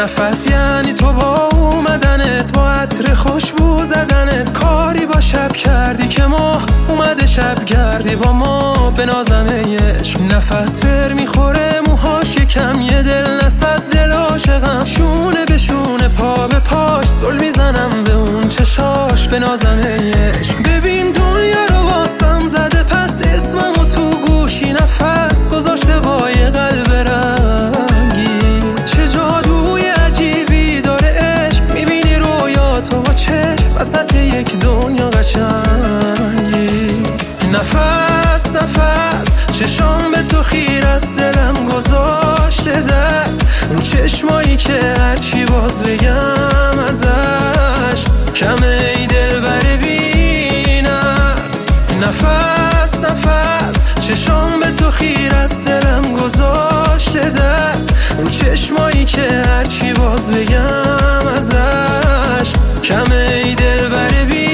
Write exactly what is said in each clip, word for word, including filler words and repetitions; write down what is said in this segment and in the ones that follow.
نفس یعنی تو با اومدنت، با عطر خوشبو زدنت، کاری با شب کردی که ماه اومده شب گردی با ما به نازنه عشق. نفس فر میخوره موهاش یکم، یه دل نصد دل عاشقم، شونه به شونه پا به پاش زل میزنم به اون چشاش به نازنه عشق. ببین دنیا رو واسم زده پس اسممو تو گوشی نفس گذاشته با یه قلب رنگی. چه جادوی عجیبی داره عشق، میبینی رویاتو با چشم وسط یک دنیا قشنگی. نفس نفس چشام به تو خیر است، دلم گذاشته دست رو چشمایی که هرچی باز بگم ازش کمه ای دل بره بینست. نفس نفس چشام به تو خیر است، دلم گذاشته دست رو چشمایی که هرچی باز بگم ازش کمه ای دل بره بینست.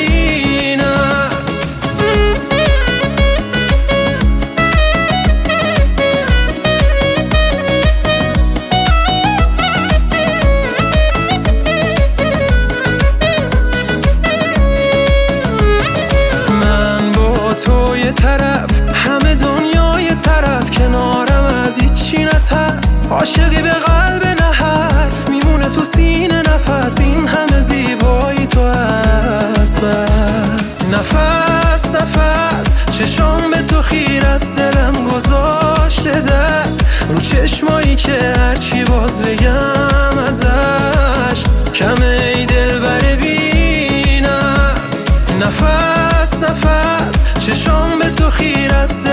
من با تو یه طرف، همه دنیا یه طرف، کنارم از هیچی نترس، عاشقی به قلب نه حرف، میمونه تو سینه نفس، این همه زیبایی تو هست بس. نفس نفس چشام به تو خیر است، دلم گذاشته دست رو چشمایی که هرچی باز بگم ازش کمه ای دل بره بینست. نفس نفس چشام به تو خیر است،